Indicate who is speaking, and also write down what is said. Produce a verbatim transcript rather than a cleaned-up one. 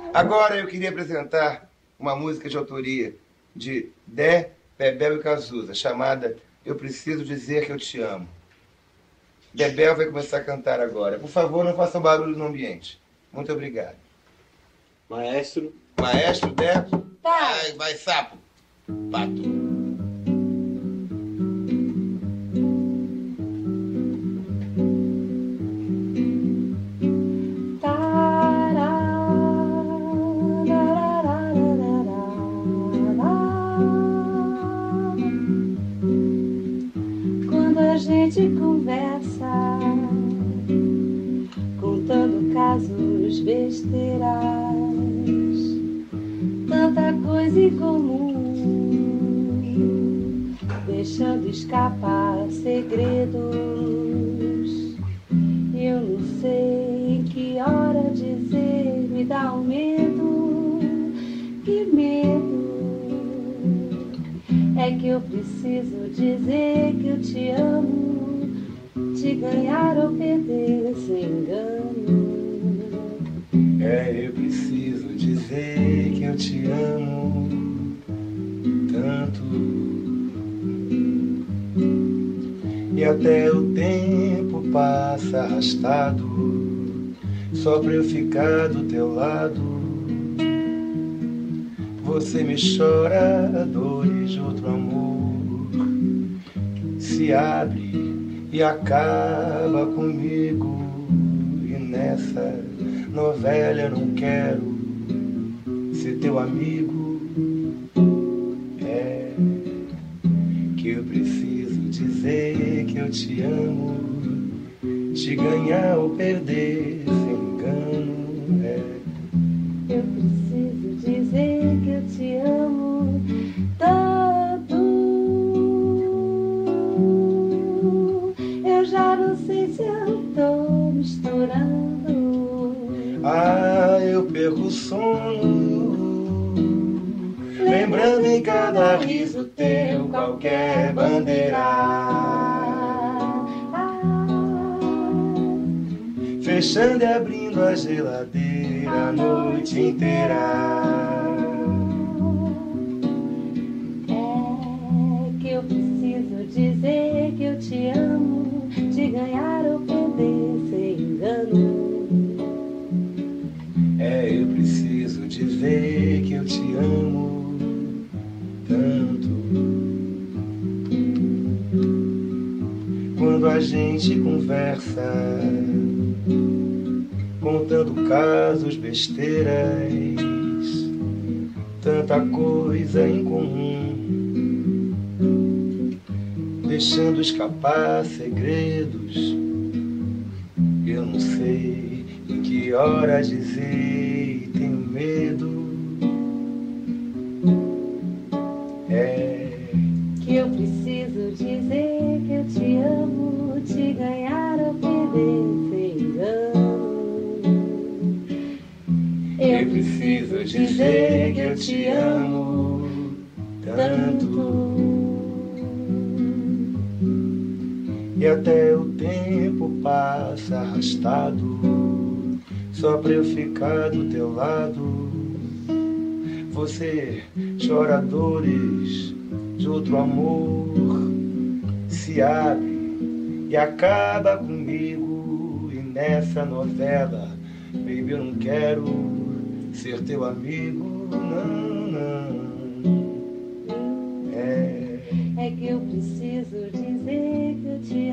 Speaker 1: Agora eu queria apresentar uma música de autoria de Dé, Bebel e Cazuza, chamada Eu Preciso Dizer Que Eu Te Amo. Bebel vai começar a cantar agora. Por favor, não façam barulho no ambiente. Muito obrigado.
Speaker 2: Maestro.
Speaker 1: Maestro, Dé.
Speaker 3: Tá.
Speaker 1: Vai, vai, sapo. Pato.
Speaker 3: Conversa, contando casos, besteiras, tanta coisa em comum, deixando escapar segredos. Eu não sei em que hora dizer, me dá um medo, que medo. É que eu preciso dizer que eu te amo, te ganhar ou perder sem engano.
Speaker 1: É, eu preciso dizer que eu te amo tanto. E até o tempo passa arrastado, só pra eu ficar do teu lado. Você me chora dores de outro amor, se abre e acaba comigo. E nessa novela eu não quero ser teu amigo. É que eu preciso dizer que eu te amo, te ganhar ou perder sem engano. É.
Speaker 3: Eu preciso dizer que eu te amo tanto. Eu já não sei se eu tô misturando.
Speaker 1: Ah, eu perco o sono, lembrando em cada riso teu qualquer bandeira. Fechando e abrindo a geladeira a noite inteira.
Speaker 3: É que eu preciso dizer que eu te amo, te ganhar ou perder sem engano.
Speaker 1: É, eu preciso dizer que eu te amo tanto. Quando a gente conversa, contando casos, besteiras, tanta coisa em comum, deixando escapar segredos. Eu não sei em que hora dizer e tenho medo. É
Speaker 3: que eu preciso dizer que eu te amo, te ganhar ou perder sem engano.
Speaker 1: Eu preciso dizer que eu te amo tanto. E até o tempo passa arrastado, só pra eu ficar do teu lado. Você chora dores de outro amor, se abre e acaba comigo. E nessa novela, baby, eu não quero ser teu amigo, não, não. É,
Speaker 3: é que eu preciso dizer que eu te